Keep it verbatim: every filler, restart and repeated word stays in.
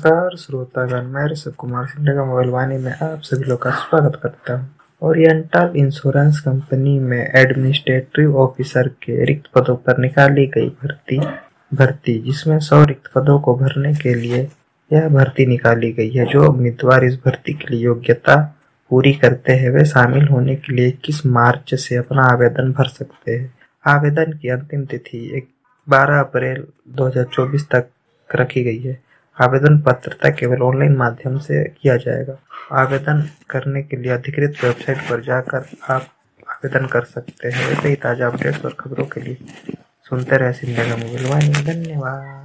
नमस्कार श्रोतागण, मैं ऋषभ कुमार सिंह का मोबाइल वाणी में आप सभी लोग का स्वागत करता हूँ। ओरिएंटल इंश्योरेंस कंपनी में एडमिनिस्ट्रेटिव ऑफिसर के रिक्त पदों पर निकाली गई भर्ती भर्ती जिसमें सौ रिक्त पदों को भरने के लिए यह भर्ती निकाली गई है। जो उम्मीदवार इस भर्ती के लिए योग्यता पूरी करते हैं वे शामिल होने के लिए इक्कीस मार्च से अपना आवेदन भर सकते हैं। आवेदन की अंतिम तिथि बारह अप्रैल दो हज़ार चौबीस तक रखी गई है। आवेदन पात्रता केवल ऑनलाइन माध्यम से किया जाएगा। आवेदन करने के लिए अधिकृत वेबसाइट पर जाकर आप आवेदन कर सकते हैं। ऐसे ही ताज़ा अपडेट्स और खबरों के लिए सुनते रहे सिंह का मोबाइल वाणी। धन्यवाद।